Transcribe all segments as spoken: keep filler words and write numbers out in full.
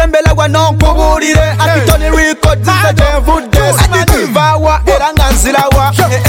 sembela wano nkubulire Akitoni record zize jenvudde Edivawa era nga nzirawa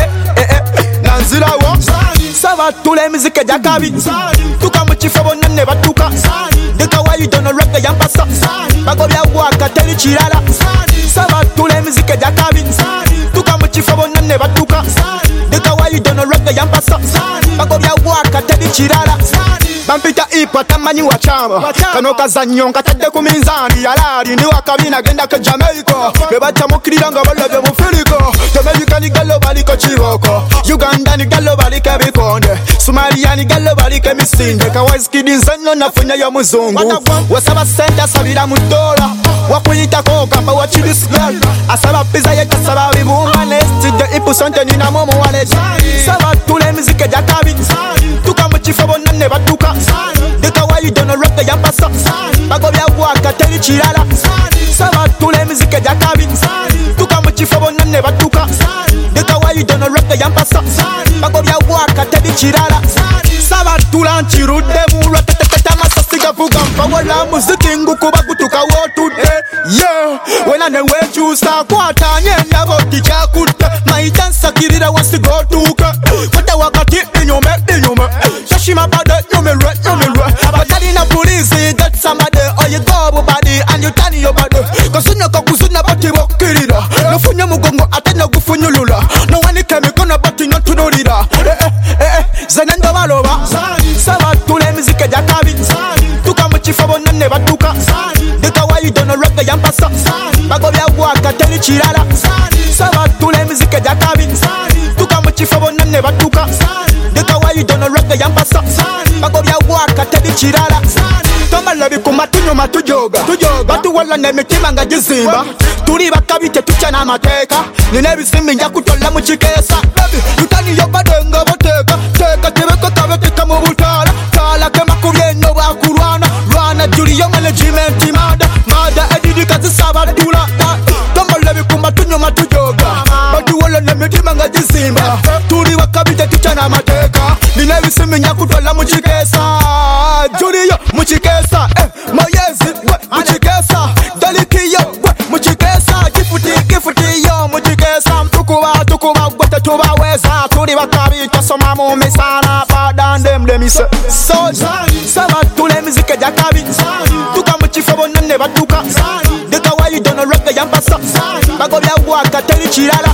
nga nzirawa Saba tula emizike jakabi Tuka mu kifo bonna ne batuka Deka wayi dono reggae yampasa Bagobya waka teri kirala Saba tula emizike jakabi Tuka mu kifo bonna ne batuka Deka wayi dono reggae yampasa Bagobya waka teri kirala Bampita ipa tamanyi wachama Kano kazanyo nkatadde ku minzani Yalali ndi wakabina genda ke Jamaica Bebacha mukirira nga balabye mu Filiko Jamaica ni galo baliko chiboko Uganda ni galo balike bikonde Somalia ni galo balike misinde Kawaiskidi nzeno nafunya ya muzungu Wasaba senta sabira mu dola Wakuyita koka pa wachidi smell Asaba pizza yeka saba bibunga Nesti de ipu sonte nina momo wallet Saba tule mizike jakabi Tuka mchifo bonane batuka Deka wayi dono reggae yampasa Bagobya waka teri kirala Saba tule mizike jakabi Tuka mchifo bonane batuka Deka wayi dono reggae yampasa Bagobya waka teri kirala Saba tula nchirudde mulwa teteteta masasi gavuga Mpawola muziki ngukuba kutuka wotude Yeah, wena ne wechusa Kwata nyenya boti chakuta Maitansa kirira wasi gotuka Kwata wakati inyume inyume Shashima bade nyume re nyume re Batali na polisi get somebody Or you go body and you turn your body Kasunya kakuzuna bati wakirira Nafunya mugongo atena gufunyulula No wani kemi kona bati nyotunurira Eh eh eh eh Zenendo baloba Saba tule mizike jakabi Tuka mchifo bonane batuka Deka wayi dono reggae yampasa Bagobya waka teri kirala Saba tule mizike jakabi Tuka mchifo bonane batuka Deka wayi dono reggae yampasa Bagobya waka teri kirala Tomala bikuma tunyuma tujoga Batu wala ne mitima nga jizimba Tuli bakabi tetucha na mateka Nine bisimbi nja kutola mchikesa Tutani yobadenga boteka Teka tebeko tabeteka mubutala Kala kema kubyeno bakurwana Rwana juli yo management mada Mada edidi kazi saba tula Tomala bikuma tunyuma tujoga Batu wala ne mitima nga jizimba Tuli bakabi tetucha na mateka Nine bisimbi nja kutola mchikesa Juli yo mchikesa eh, Moyezi we mchikesa Dalikiyo we mchikesa Kifuti kifuti yo mchikesa Mtukuba tukuba gwete tubaweza Tuli bakabi tasoma mumisana Badan dem demise Soja Saba tule mizike jakabi Tuka mchifo bonane batuka Deka wayi dono reggae yampasa Bagobya waka teri kirala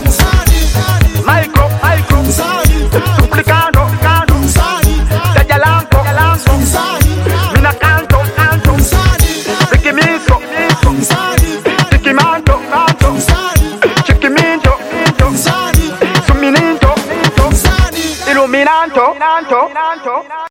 Micro, micro Suplicando, canto Dajalanco, Mina canto, canto Ricky-Miso, Ricky-Manto, Chiquiminto, Sumininto, Illuminanto